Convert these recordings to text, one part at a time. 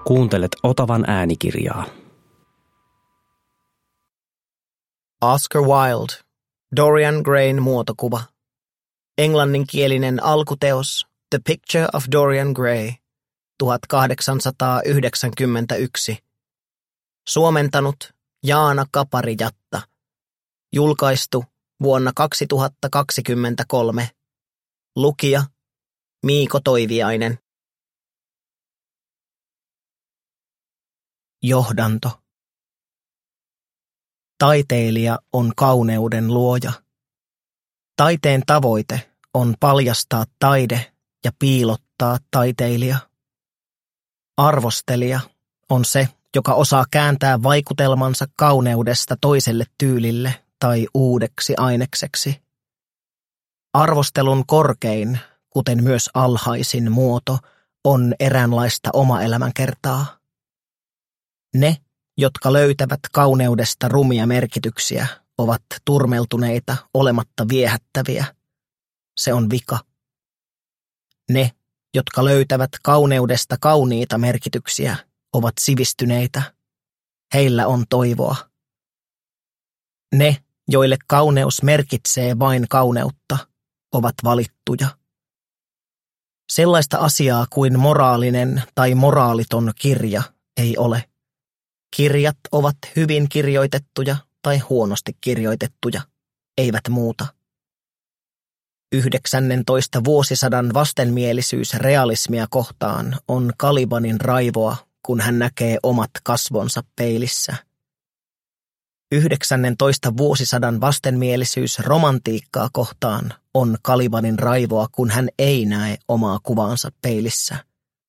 Kuuntelet Otavan äänikirjaa. Oscar Wilde, Dorian Grayn muotokuva. Englanninkielinen alkuteos The Picture of Dorian Gray, 1891. Suomentanut Jaana Kapari-Jatta. Julkaistu vuonna 2023. Lukija Miiko Toiviainen. Johdanto. Taiteilija on kauneuden luoja. Taiteen tavoite on paljastaa taide ja piilottaa taiteilija. Arvostelija on se, joka osaa kääntää vaikutelmansa kauneudesta toiselle tyylille tai uudeksi ainekseksi. Arvostelun korkein, kuten myös alhaisin muoto, on eräänlaista omaelämänkertaa. Ne, jotka löytävät kauneudesta rumia merkityksiä, ovat turmeltuneita olematta viehättäviä. Se on vika. Ne, jotka löytävät kauneudesta kauniita merkityksiä, ovat sivistyneitä. Heillä on toivoa. Ne, joille kauneus merkitsee vain kauneutta, ovat valittuja. Sellaista asiaa kuin moraalinen tai moraaliton kirja ei ole. Kirjat ovat hyvin kirjoitettuja tai huonosti kirjoitettuja, eivät muuta. 19. vuosisadan vastenmielisyys realismia kohtaan on Calibanin raivoa, kun hän näkee omat kasvonsa peilissä. 19. vuosisadan vastenmielisyys romantiikkaa kohtaan on Calibanin raivoa, kun hän ei näe omaa kuvaansa peilissä.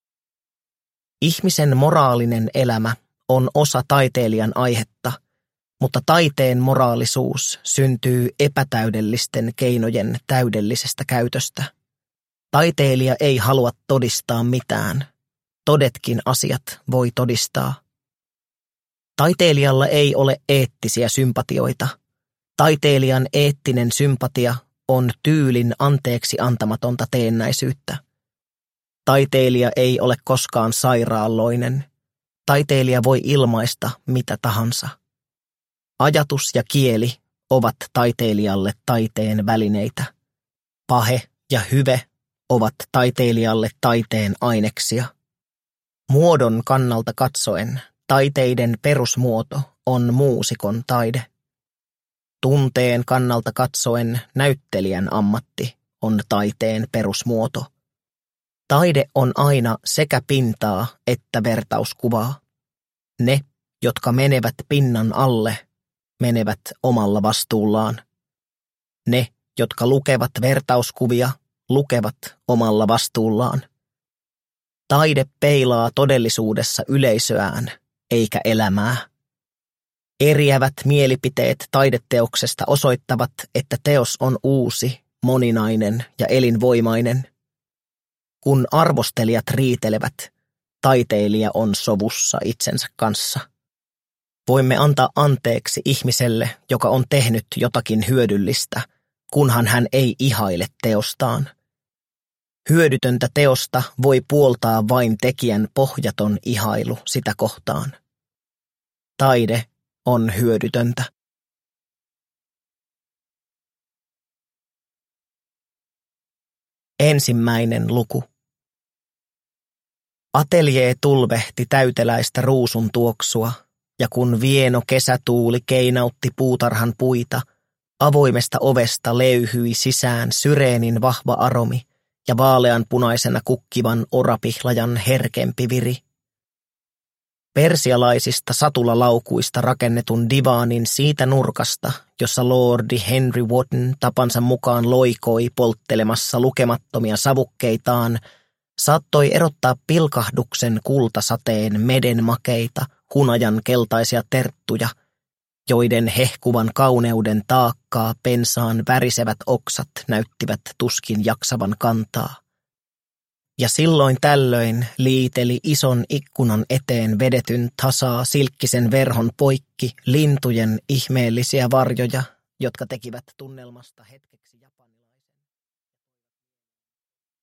Ihmisen moraalinen elämä on osa taiteilijan aihetta, mutta taiteen moraalisuus syntyy epätäydellisten keinojen täydellisestä käytöstä. Taiteilija ei halua todistaa mitään. Todetkin asiat voi todistaa. Taiteilijalla ei ole eettisiä sympatioita. Taiteilijan eettinen sympatia on tyylin anteeksi antamatonta teennäisyyttä. Taiteilija ei ole koskaan sairaalloinen. Taiteilija voi ilmaista mitä tahansa. Ajatus ja kieli ovat taiteilijalle taiteen välineitä. Pahe ja hyve ovat taiteilijalle taiteen aineksia. Muodon kannalta katsoen taiteiden perusmuoto on muusikon taide. Tunteen kannalta katsoen näyttelijän ammatti on taiteen perusmuoto. Taide on aina sekä pintaa että vertauskuvaa. Ne, jotka menevät pinnan alle, menevät omalla vastuullaan. Ne, jotka lukevat vertauskuvia, lukevat omalla vastuullaan. Taide peilaa todellisuudessa yleisöään, eikä elämää. Eriävät mielipiteet taideteoksesta osoittavat, että teos on uusi, moninainen ja elinvoimainen. Kun arvostelijat riitelevät, taiteilija on sovussa itsensä kanssa. Voimme antaa anteeksi ihmiselle, joka on tehnyt jotakin hyödyllistä, kunhan hän ei ihaile teostaan. Hyödytöntä teosta voi puoltaa vain tekijän pohjaton ihailu sitä kohtaan. Taide on hyödytöntä. Ensimmäinen luku. Ateljee tulvehti täyteläistä ruusun tuoksua, ja kun vieno kesätuuli keinautti puutarhan puita, avoimesta ovesta leyhyi sisään syreenin vahva aromi ja vaaleanpunaisena kukkivan orapihlajan herkempi viri. Persialaisista satulalaukuista rakennetun divaanin siitä nurkasta, jossa lordi Henry Wotton tapansa mukaan loikoi polttelemassa lukemattomia savukkeitaan, saattoi erottaa pilkahduksen kultasateen meden makeita, hunajan keltaisia terttuja, joiden hehkuvan kauneuden taakkaa pensaan värisevät oksat näyttivät tuskin jaksavan kantaa. Ja silloin tällöin liiteli ison ikkunan eteen vedetyn tasaa silkkisen verhon poikki lintujen ihmeellisiä varjoja, jotka tekivät tunnelmasta hetken.